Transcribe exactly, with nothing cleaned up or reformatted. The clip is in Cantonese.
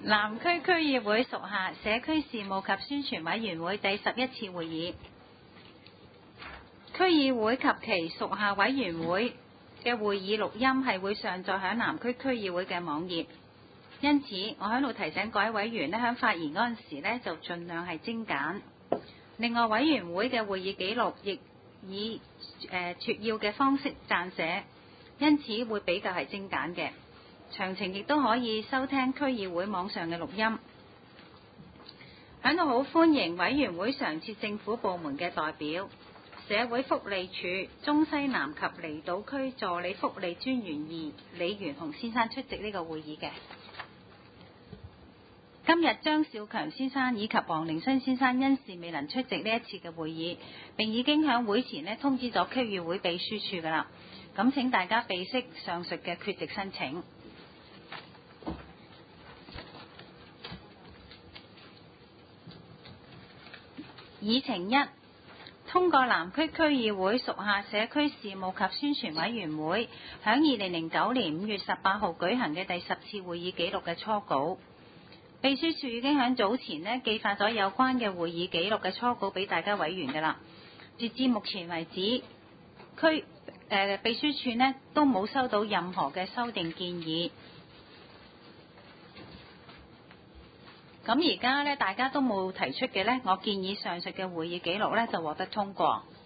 南區區議會屬下社區事務及宣傳委員會第十一次會議，區議會及其屬下委員會嘅會議錄音係會上載喺南區區議會嘅網頁，因此我喺度提醒各位委員呢，喺發言嗰陣時呢就盡量係精簡。另外，委員會嘅會議記錄亦以誒、呃、撮要嘅方式撰寫，因此會比較係精簡嘅。詳情亦都可以收聽區議會網上嘅錄音。喺度好歡迎委員會常設政府部門嘅代表、社會福利署中西南及離島區助理福利專員二李元雄先生出席呢個會議嘅。今日張少強先生以及黃凌勳先生因事未能出席呢一次嘅會議，並已經喺會前呢通知咗區議會秘書處㗎啦。咁請大家備悉上述嘅缺席申請。議程一，通過南區區議會屬下社區事務及宣傳委員會響二零零九年五月十八號舉行嘅第十次會議記錄嘅初稿。秘書處已經喺早前呢寄發咗有關嘅會議記錄嘅初稿俾大家委員㗎啦。截至目前為止，區誒、呃、秘書處呢都冇收到任何嘅修訂建議。咁而家咧，大家都冇提出嘅咧，我建議上述嘅會議記錄咧就獲得通過。